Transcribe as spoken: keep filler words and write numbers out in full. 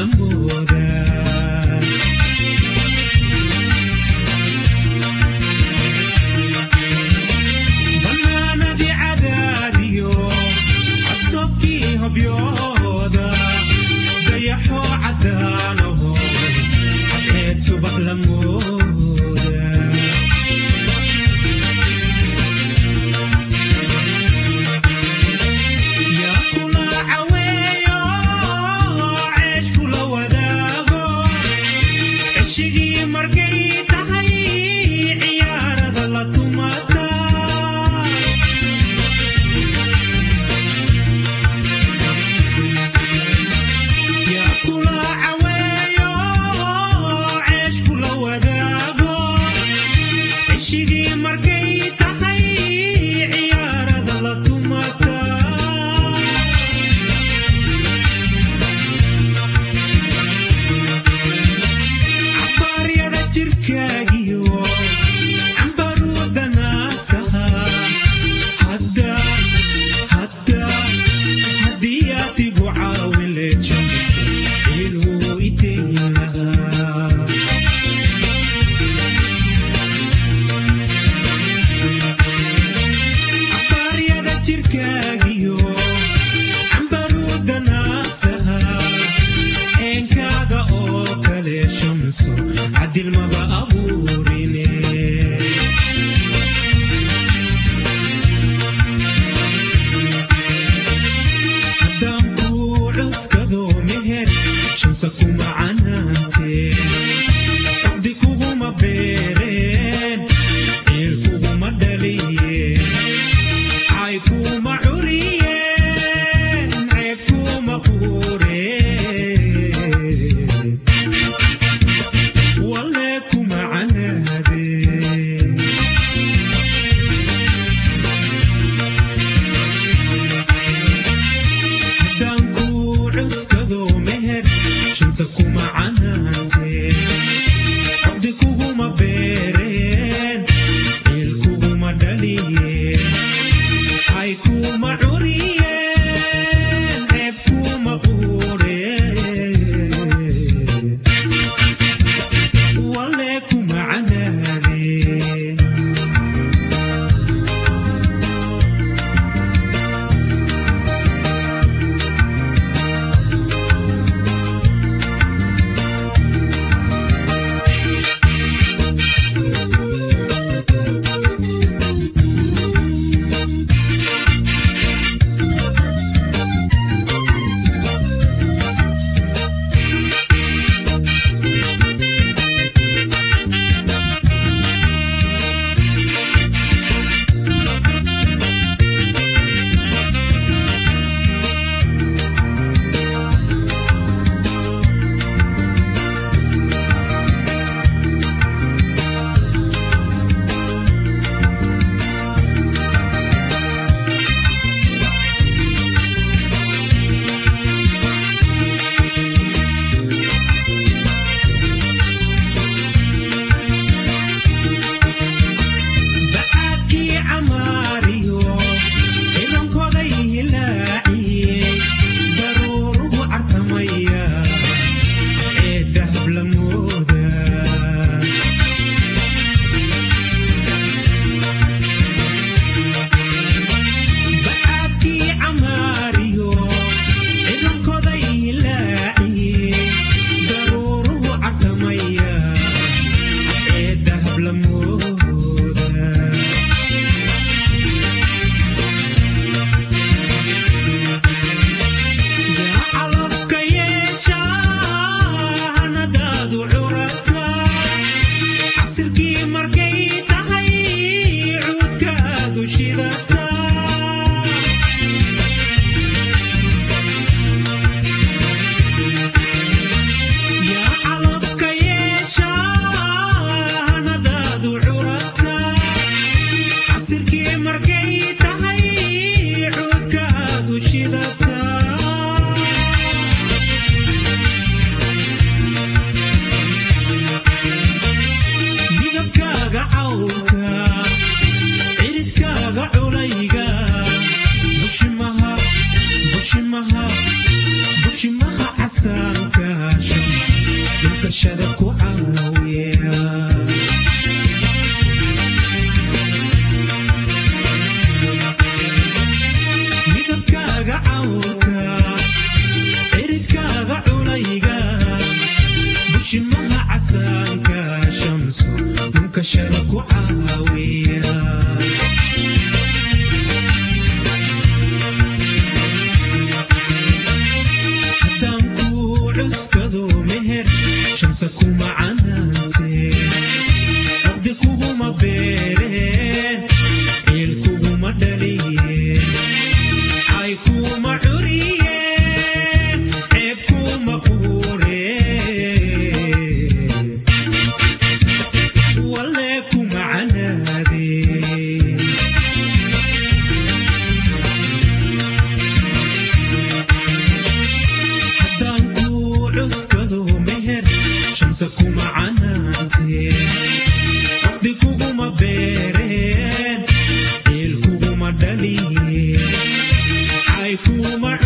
lamooda banaanadii cadaadiyo casobkii hobyooda dayaxoo cadaanaho cadceed subax lamooda yaa kula caweeyo ceesh kula wadaago ceshigii markay tahay ciyaarada la tumata yaa kula caweeyo ceesh kula wadaago ceshigii markay tahay ciyaarada la tumata cabbaaryada jirkaagiyo cambaruuda naasaha hadda hadda haddii aad igu caawin leed shamisa iluu iteyn lahaa cabbaaryada jirkaagiyo cambaruuda naasaha eenkaaga oo kale shamso cadil maba abuurine haddaan kuu cuskado meher shamsa kuma canaantee caqdi kuguma beereen ciil kuguma dhaliyeen cay kuma curiyeen ceeb kuma quureen walle kuma canaadeen haddaan kuu cuskado meher shamsa kuma canaantee caqdi kuguma beereen ciil kuguma dhaliyeen cay kuma curiyeen ceeb kuma quureen walle kuma canaadeen dhunkashada ku caawiya midabkaaga cawlka ciridkaaga culayga bushimaha casaanka shamsu dhunkashada ku caawiya شمسكم عنانتي عقدكم بيرين إلكم دليل عيكم عريين عيبكم قورين وليكم عنابين حدانكو عسكدو مهر شمسكم عنانتي عقدكم بيرين إلكم دليل عيكم